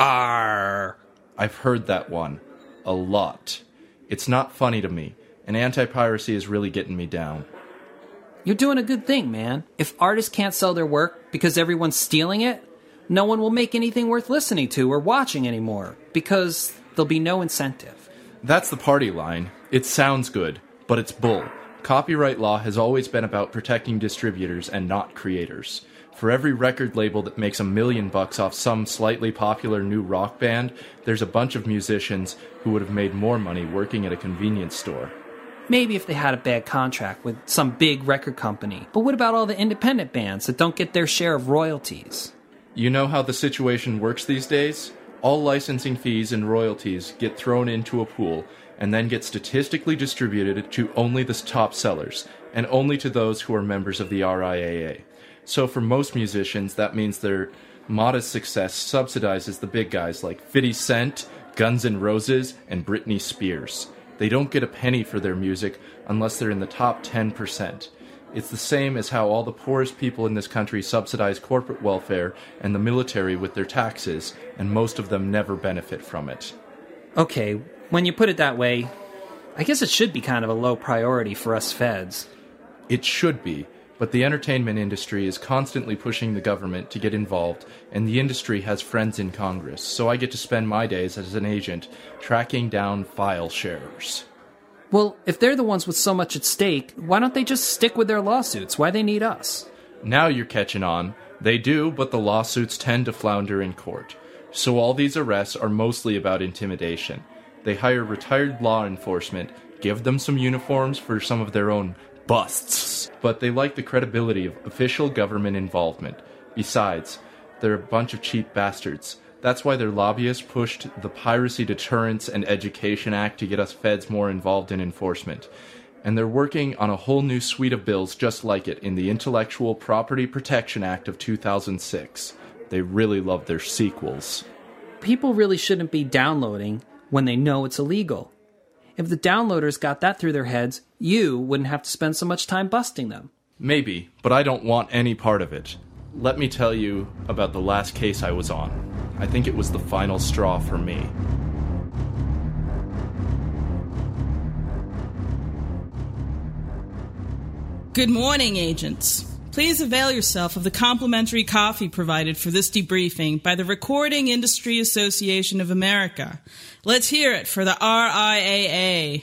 Arr! I've heard that one. A lot. It's not funny to me, and anti-piracy is really getting me down. You're doing a good thing, man. If artists can't sell their work because everyone's stealing it, no one will make anything worth listening to or watching anymore, because there'll be no incentive. That's the party line. It sounds good, but it's bull. Copyright law has always been about protecting distributors and not creators. For every record label that makes a million bucks off some slightly popular new rock band, there's a bunch of musicians who would have made more money working at a convenience store. Maybe if they had a bad contract with some big record company. But what about all the independent bands that don't get their share of royalties? You know how the situation works these days? All licensing fees and royalties get thrown into a pool and then get statistically distributed to only the top sellers, and only to those who are members of the R I A A. So for most musicians, that means their modest success subsidizes the big guys like fifty Cent, Guns N' Roses, and Britney Spears. They don't get a penny for their music unless they're in the top ten percent. It's the same as how all the poorest people in this country subsidize corporate welfare and the military with their taxes, and most of them never benefit from it. Okay, when you put it that way, I guess it should be kind of a low priority for us feds. It should be, but the entertainment industry is constantly pushing the government to get involved, and the industry has friends in Congress, so I get to spend my days as an agent tracking down file sharers. Well, if they're the ones with so much at stake, why don't they just stick with their lawsuits? Why they need us? Now you're catching on. They do, but the lawsuits tend to flounder in court. So all these arrests are mostly about intimidation. They hire retired law enforcement, give them some uniforms for some of their own busts, but they like the credibility of official government involvement. Besides, they're a bunch of cheap bastards. That's why their lobbyists pushed the Piracy Deterrence and Education Act to get us feds more involved in enforcement. And they're working on a whole new suite of bills just like it in the Intellectual Property Protection Act of two thousand six. They really love their sequels. People really shouldn't be downloading when they know it's illegal. If the downloaders got that through their heads, you wouldn't have to spend so much time busting them. Maybe, but I don't want any part of it. Let me tell you about the last case I was on. I think it was the final straw for me. Good morning, agents. Please avail yourself of the complimentary coffee provided for this debriefing by the Recording Industry Association of America. Let's hear it for the R I A A.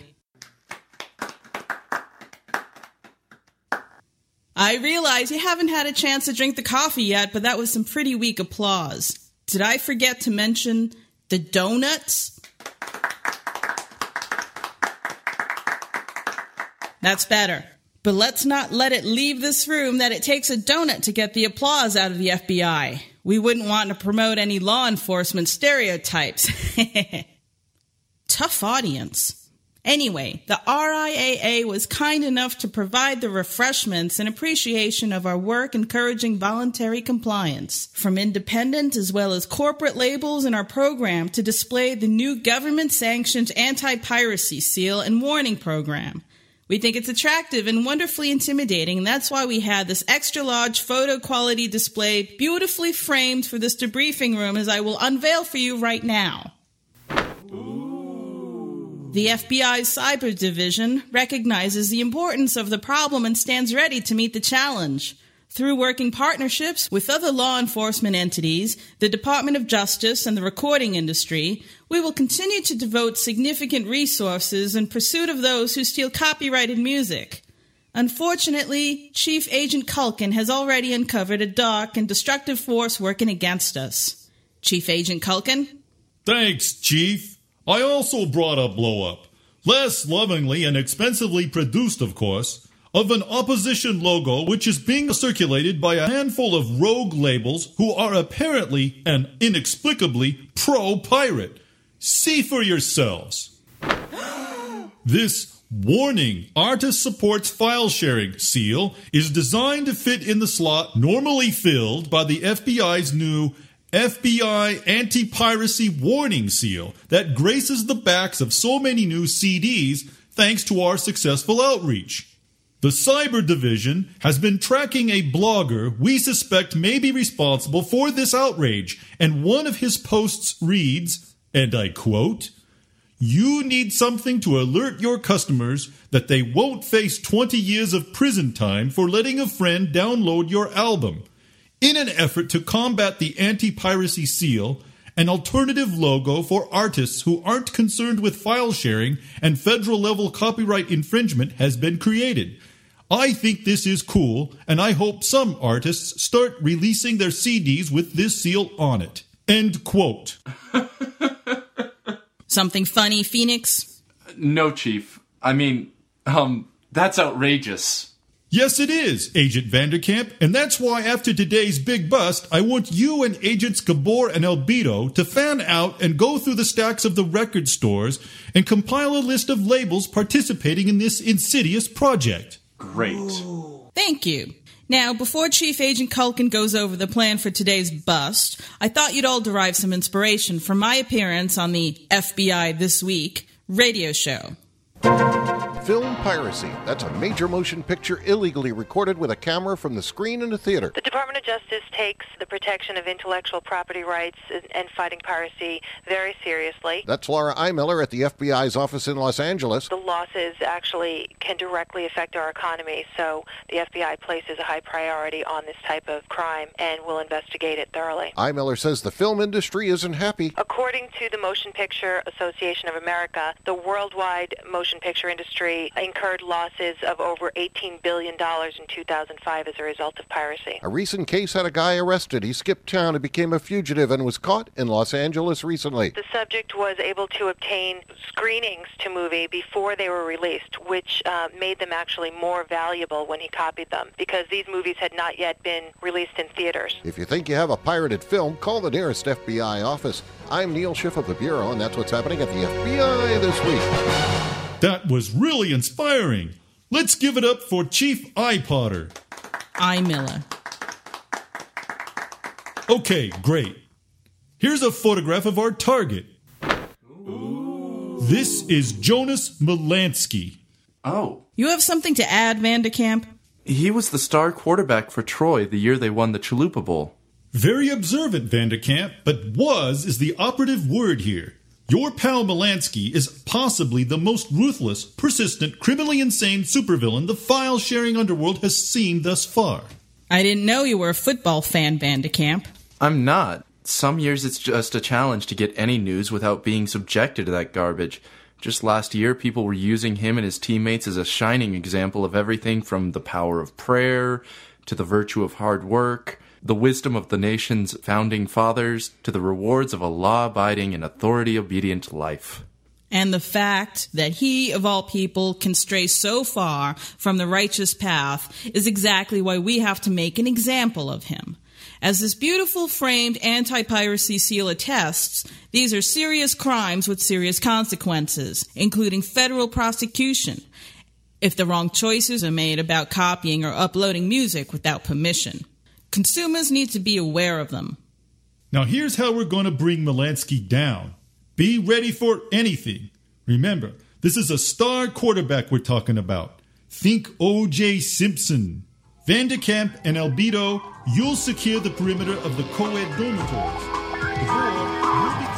I realize you haven't had a chance to drink the coffee yet, but that was some pretty weak applause. Did I forget to mention the donuts? That's better. But let's not let it leave this room that it takes a donut to get the applause out of the F B I. We wouldn't want to promote any law enforcement stereotypes. Tough audience. Anyway, the R I A A was kind enough to provide the refreshments in appreciation of our work encouraging voluntary compliance, from independent as well as corporate labels in our program to display the new government-sanctioned anti-piracy seal and warning program. We think it's attractive and wonderfully intimidating, and that's why we had this extra-large photo-quality display beautifully framed for this debriefing room, as I will unveil for you right now. The F B I's Cyber Division recognizes the importance of the problem and stands ready to meet the challenge. Through working partnerships with other law enforcement entities, the Department of Justice, and the recording industry, we will continue to devote significant resources in pursuit of those who steal copyrighted music. Unfortunately, Chief Agent Culkin has already uncovered a dark and destructive force working against us. Chief Agent Culkin? Thanks, Chief. I also brought a blow-up, less lovingly and expensively produced, of course, of an opposition logo which is being circulated by a handful of rogue labels who are apparently and inexplicably pro-pirate. See for yourselves. This warning, artist supports file sharing seal is designed to fit in the slot normally filled by the F B I's new F B I anti-piracy warning seal that graces the backs of so many new C Ds thanks to our successful outreach. The Cyber Division has been tracking a blogger we suspect may be responsible for this outrage, and one of his posts reads, and I quote, "You need something to alert your customers that they won't face twenty years of prison time for letting a friend download your album. In an effort to combat the anti-piracy seal, an alternative logo for artists who aren't concerned with file sharing and federal-level copyright infringement has been created. I think this is cool, and I hope some artists start releasing their C Ds with this seal on it." End quote. Something funny, Phoenix? No, Chief. I mean, um, that's outrageous. Yes, it is, Agent Vanderkamp, and that's why after today's big bust, I want you and Agents Gabor and Albedo to fan out and go through the stacks of the record stores and compile a list of labels participating in this insidious project. Great. Thank you. Now, before Chief Agent Culkin goes over the plan for today's bust, I thought you'd all derive some inspiration from my appearance on the F B I This Week radio show. Film piracy. That's a major motion picture illegally recorded with a camera from the screen in a theater. The Department of Justice takes the protection of intellectual property rights and fighting piracy very seriously. That's Laura Eimiller at the F B I's office in Los Angeles. The losses actually can directly affect our economy, so the F B I places a high priority on this type of crime and will investigate it thoroughly. Eimiller says the film industry isn't happy. According to the Motion Picture Association of America, the worldwide motion picture industry incurred losses of over eighteen billion dollars in two thousand five as a result of piracy. A recent case had a guy arrested. He skipped town and became a fugitive and was caught in Los Angeles recently. The subject was able to obtain screenings to movie before they were released, which uh, made them actually more valuable when he copied them, because these movies had not yet been released in theaters. If you think you have a pirated film, call the nearest F B I office. I'm Neil Schiff of the Bureau, and that's what's happening at the F B I this week. That was really inspiring. Let's give it up for Chief iPotter. Eimiller. Okay, great. Here's a photograph of our target. Ooh. This is Jonas Melansky. Oh. You have something to add, Vanderkamp? He was the star quarterback for Troy the year they won the Chalupa Bowl. Very observant, Vanderkamp, but was is the operative word here. Your pal Melansky is possibly the most ruthless, persistent, criminally insane supervillain the file-sharing underworld has seen thus far. I didn't know you were a football fan, Vanderkamp. I'm not. Some years it's just a challenge to get any news without being subjected to that garbage. Just last year, people were using him and his teammates as a shining example of everything from the power of prayer to the virtue of hard work, the wisdom of the nation's founding fathers, to the rewards of a law-abiding and authority-obedient life. And the fact that he, of all people, can stray so far from the righteous path is exactly why we have to make an example of him. As this beautiful framed anti-piracy seal attests, these are serious crimes with serious consequences, including federal prosecution, if the wrong choices are made about copying or uploading music without permission. Consumers need to be aware of them. Now here's how we're going to bring Melansky down. Be ready for anything. Remember, this is a star quarterback we're talking about. Think O J Simpson. Vanderkamp and Albedo, you'll secure the perimeter of the co-ed dormitories. The board will be...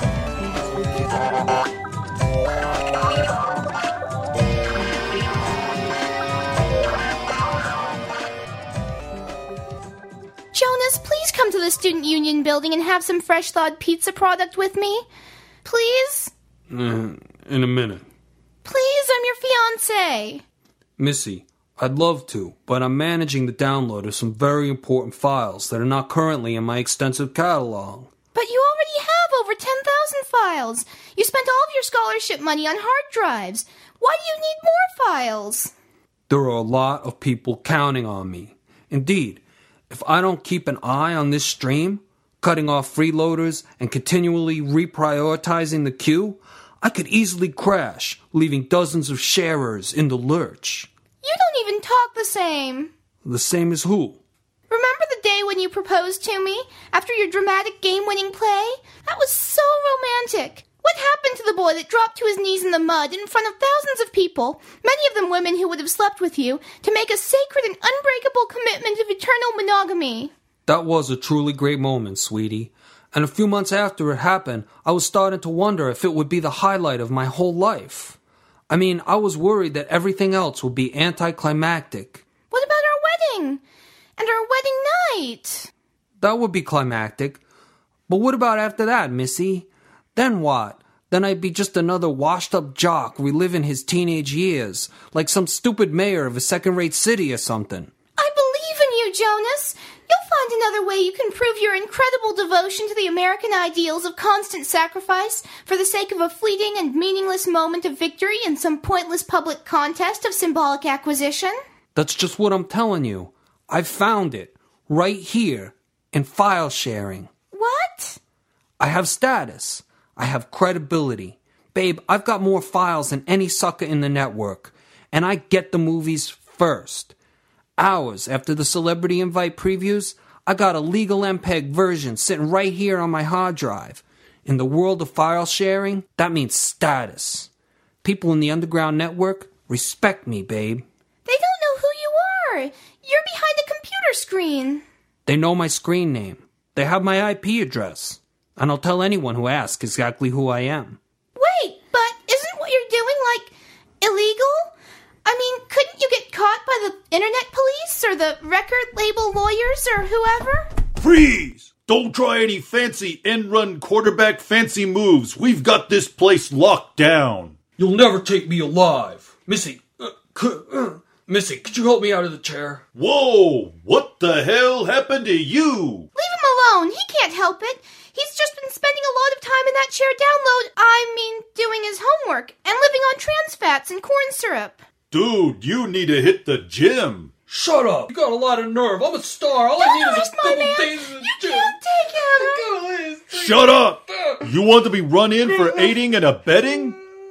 Jonas, please come to the Student Union building and have some fresh thawed pizza product with me. Please? Uh, in a minute. Please, I'm your fiancé. Missy, I'd love to, but I'm managing the download of some very important files that are not currently in my extensive catalog. But you already have over ten thousand files. You spent all of your scholarship money on hard drives. Why do you need more files? There are a lot of people counting on me. Indeed, if I don't keep an eye on this stream, cutting off freeloaders and continually reprioritizing the queue, I could easily crash, leaving dozens of sharers in the lurch. You don't even talk the same. The same as who? Remember the day when you proposed to me after your dramatic game-winning play? That was so romantic. What happened to the boy that dropped to his knees in the mud in front of thousands of people, many of them women who would have slept with you, to make a sacred and unbreakable commitment of eternal monogamy? That was a truly great moment, sweetie. And a few months after it happened, I was starting to wonder if it would be the highlight of my whole life. I mean, I was worried that everything else would be anticlimactic. What about our wedding? And our wedding night? That would be climactic. But what about after that, Missy? Then what? Then I'd be just another washed-up jock reliving his teenage years, like some stupid mayor of a second-rate city or something. I believe in you, Jonas. You'll find another way you can prove your incredible devotion to the American ideals of constant sacrifice for the sake of a fleeting and meaningless moment of victory in some pointless public contest of symbolic acquisition. That's just what I'm telling you. I found it, right here, in file sharing. What? I have status. I have credibility. Babe, I've got more files than any sucker in the network, and I get the movies first. Hours after the celebrity invite previews, I got a legal M P E G version sitting right here on my hard drive. In the world of file sharing, that means status. People in the underground network respect me, babe. They don't know who you are. You're behind a computer screen. They know my screen name. They have my I P address. And I'll tell anyone who asks exactly who I am. Wait, but isn't what you're doing, like, illegal? I mean, couldn't you get caught by the internet police or the record label lawyers or whoever? Freeze! Don't try any fancy end-run quarterback fancy moves. We've got this place locked down. You'll never take me alive. Missy, uh, could, uh, Missy, could you help me out of the chair? Whoa! What the hell happened to you? Leave him alone. He can't help it. He's just been spending a lot of time in that chair download, I mean, doing his homework, and living on trans fats and corn syrup. Dude, you need to hit the gym. Shut up. You got a lot of nerve. I'm a star. All I need is a couple days in the gym. You can't take him. Shut up. You want to be run in for aiding and abetting?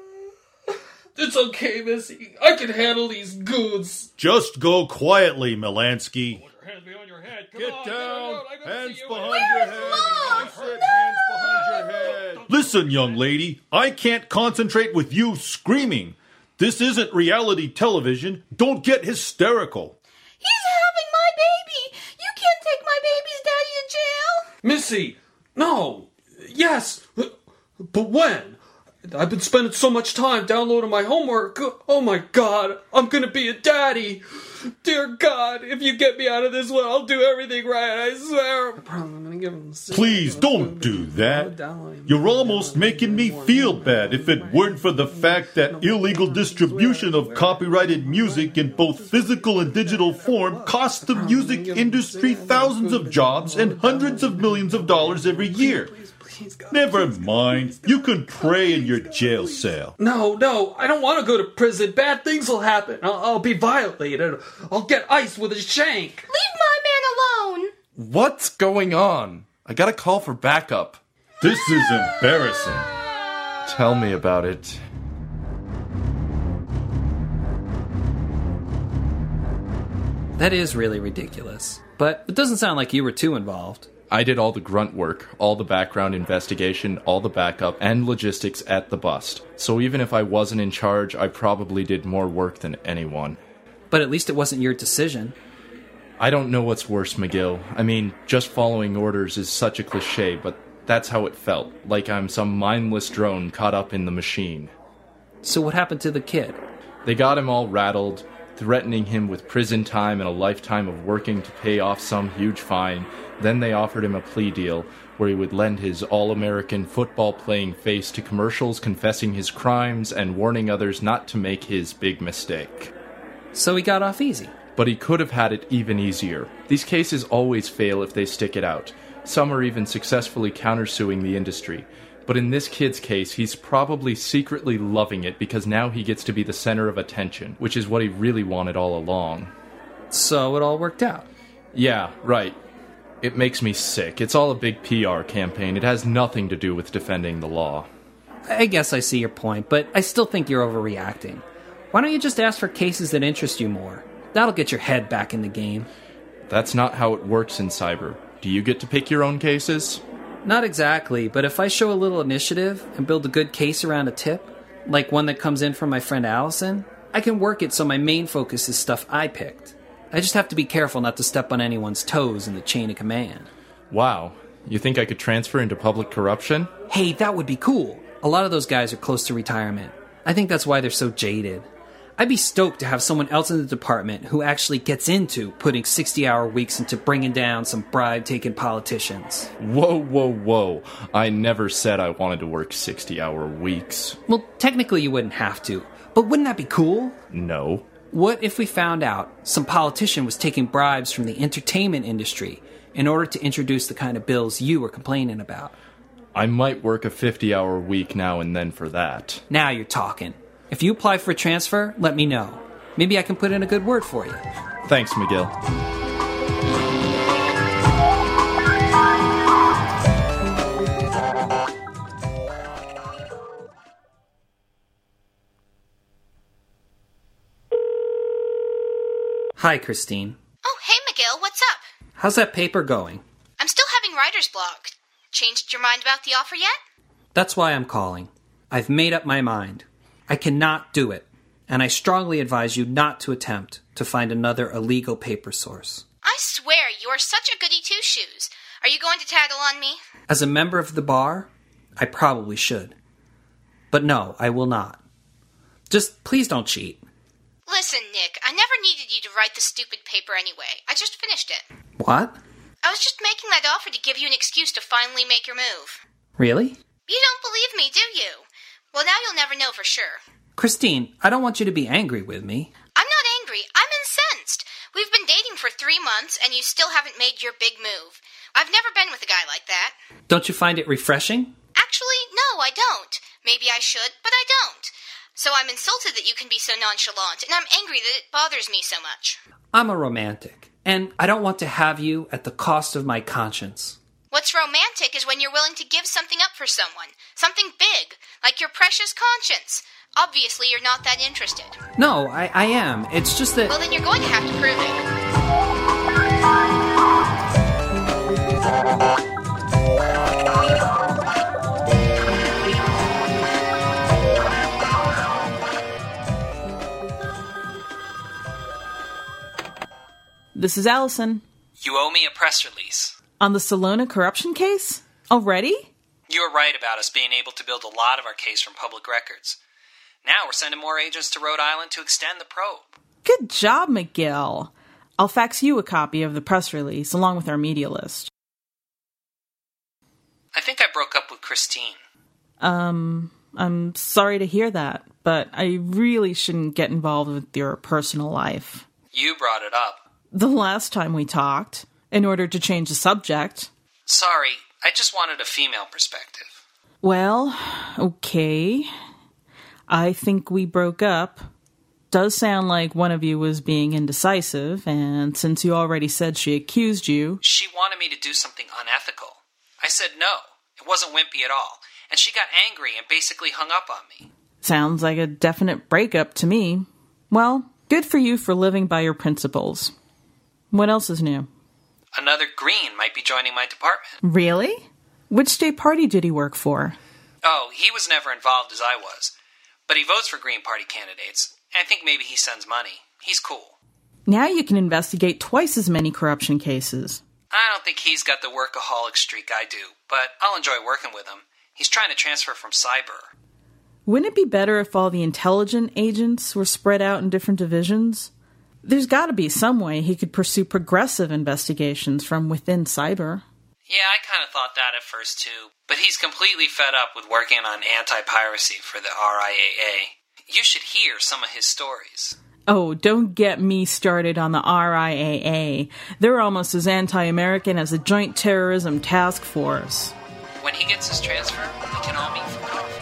It's okay, Missy. I can handle these goons. Just go quietly, Melansky. Put your hands behind your head. Come Get on, down. Hands behind Where's your head. Mom? I said hands behind your head. Listen, young lady. I can't concentrate with you screaming. This isn't reality television. Don't get hysterical. He's having my baby. You can't take my baby's daddy to jail. Missy, no. Yes. But when? I've been spending so much time downloading my homework. Oh my God, I'm gonna be a daddy. Dear God, if you get me out of this one, I'll do everything right, I swear. I'm gonna give him Please don't do that. You're almost making me feel bad if it weren't for the fact that illegal distribution of copyrighted music in both physical and digital form costs the music industry thousands of jobs and hundreds of millions of dollars every year. Never mind. You can pray in your jail cell. No, no, I don't want to go to prison. Bad things will happen. I'll, I'll be violated. I'll get iced with a shank. Leave my man alone! What's going on? I got a call for backup. This is embarrassing. Tell me about it. That is really ridiculous. But it doesn't sound like you were too involved. I did all the grunt work, all the background investigation, all the backup, and logistics at the bust. So even if I wasn't in charge, I probably did more work than anyone. But at least it wasn't your decision. I don't know what's worse, McGill. I mean, just following orders is such a cliche, but that's how it felt. Like I'm some mindless drone caught up in the machine. So what happened to the kid? They got him all rattled, threatening him with prison time and a lifetime of working to pay off some huge fine. Then they offered him a plea deal where he would lend his all-American football-playing face to commercials confessing his crimes and warning others not to make his big mistake. So he got off easy. But he could have had it even easier. These cases always fail if they stick it out. Some are even successfully countersuing the industry. But in this kid's case, he's probably secretly loving it because now he gets to be the center of attention, which is what he really wanted all along. So it all worked out. Yeah, right. It makes me sick. It's all a big P R campaign. It has nothing to do with defending the law. I guess I see your point, but I still think you're overreacting. Why don't you just ask for cases that interest you more? That'll get your head back in the game. That's not how it works in cyber. Do you get to pick your own cases? Not exactly, but if I show a little initiative and build a good case around a tip, like one that comes in from my friend Allison, I can work it so my main focus is stuff I picked. I just have to be careful not to step on anyone's toes in the chain of command. Wow. You think I could transfer into public corruption? Hey, that would be cool. A lot of those guys are close to retirement. I think that's why they're so jaded. I'd be stoked to have someone else in the department who actually gets into putting sixty-hour weeks into bringing down some bribe-taking politicians. Whoa, whoa, whoa. I never said I wanted to work sixty-hour weeks. Well, technically you wouldn't have to, but wouldn't that be cool? No. What if we found out some politician was taking bribes from the entertainment industry in order to introduce the kind of bills you were complaining about? I might work a fifty-hour week now and then for that. Now you're talking. If you apply for a transfer, let me know. Maybe I can put in a good word for you. Thanks, McGill. Hi, Christine. Oh, hey, Miguel, what's up? How's that paper going? I'm still having writer's block. Changed your mind about the offer yet? That's why I'm calling. I've made up my mind. I cannot do it, and I strongly advise you not to attempt to find another illegal paper source. I swear, you are such a goody two-shoes. Are you going to tattle on me? As a member of the bar, I probably should. But no, I will not. Just please don't cheat. Listen, Nick, I never needed you to write the stupid paper anyway. I just finished it. What? I was just making that offer to give you an excuse to finally make your move. Really? You don't believe me, do you? Well, now you'll never know for sure. Christine, I don't want you to be angry with me. I'm not angry. I'm incensed. We've been dating for three months, and you still haven't made your big move. I've never been with a guy like that. Don't you find it refreshing? Actually, no, I don't. Maybe I should, but I don't. So I'm insulted that you can be so nonchalant, and I'm angry that it bothers me so much. I'm a romantic, and I don't want to have you at the cost of my conscience. What's romantic is when you're willing to give something up for someone. Something big, like your precious conscience. Obviously, you're not that interested. No, I, I am. It's just that... Well, then you're going to have to prove it. This is Allison. You owe me a press release. On the Salona corruption case? Already? You were right about us being able to build a lot of our case from public records. Now we're sending more agents to Rhode Island to extend the probe. Good job, McGill. I'll fax you a copy of the press release along with our media list. I think I broke up with Christine. Um, I'm sorry to hear that, but I really shouldn't get involved with your personal life. You brought it up. The last time we talked, in order to change the subject. Sorry, I just wanted a female perspective. Well, okay. I think we broke up. Does sound like one of you was being indecisive, and since you already said she accused you... She wanted me to do something unethical. I said no. It wasn't wimpy at all. And she got angry and basically hung up on me. Sounds like a definite breakup to me. Well, good for you for living by your principles. What else is new? Another Green might be joining my department. Really? Which state party did he work for? Oh, he was never involved as I was. But he votes for Green Party candidates. And I think maybe he sends money. He's cool. Now you can investigate twice as many corruption cases. I don't think he's got the workaholic streak I do, but I'll enjoy working with him. He's trying to transfer from cyber. Wouldn't it be better if all the intelligent agents were spread out in different divisions? There's got to be some way he could pursue progressive investigations from within cyber. Yeah, I kind of thought that at first too, but he's completely fed up with working on anti-piracy for the R I A A. You should hear some of his stories. Oh, don't get me started on the R I A A. They're almost as anti-American as the Joint Terrorism Task Force. When he gets his transfer, we can all meet for coffee.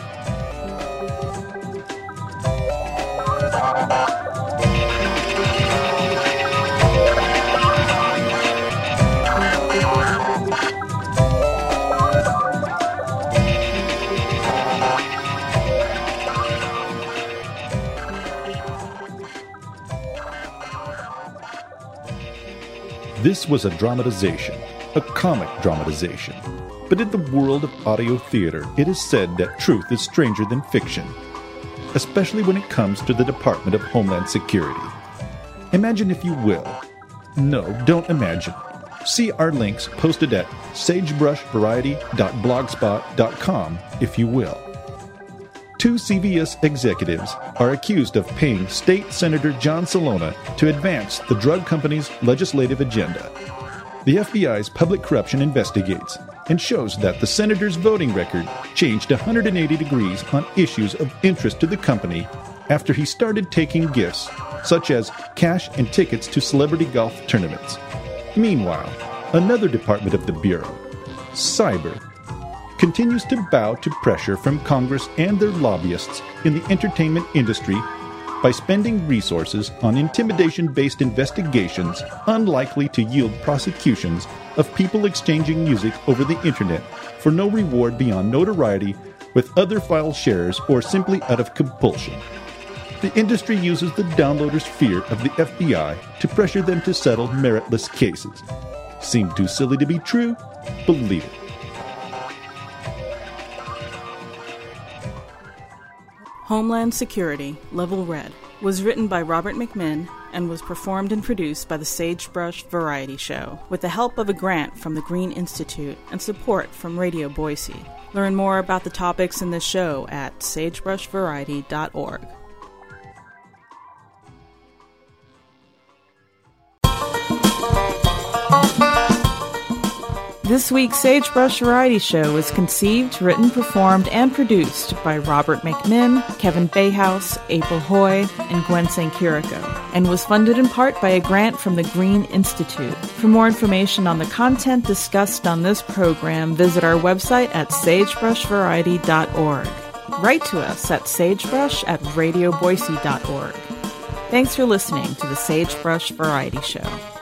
This was a dramatization, a comic dramatization. But in the world of audio theater, it is said that truth is stranger than fiction, especially when it comes to the Department of Homeland Security. Imagine if you will. No, don't imagine. See our links posted at sagebrush variety dot blogspot dot com if you will. Two C V S executives are accused of paying State Senator John Salona to advance the drug company's legislative agenda. The F B I's public corruption investigates and shows that the senator's voting record changed one hundred eighty degrees on issues of interest to the company after he started taking gifts, such as cash and tickets to celebrity golf tournaments. Meanwhile, another department of the Bureau, Cyber, continues to bow to pressure from Congress and their lobbyists in the entertainment industry by spending resources on intimidation-based investigations unlikely to yield prosecutions of people exchanging music over the internet for no reward beyond notoriety with other file sharers or simply out of compulsion. The industry uses the downloaders' fear of the F B I to pressure them to settle meritless cases. Seem too silly to be true? Believe it. Homeland Security, Level Red, was written by Robert McMinn and was performed and produced by the Sagebrush Variety Show with the help of a grant from the Green Institute and support from Radio Boise. Learn more about the topics in this show at sagebrush variety dot org. This week's Sagebrush Variety Show was conceived, written, performed, and produced by Robert McMinn, Kevin Bayhouse, April Hoy, and Gwen Sankirico, and was funded in part by a grant from the Green Institute. For more information on the content discussed on this program, visit our website at sagebrush variety dot org. Write to us at sagebrush at radio boise dot org. Thanks for listening to the Sagebrush Variety Show.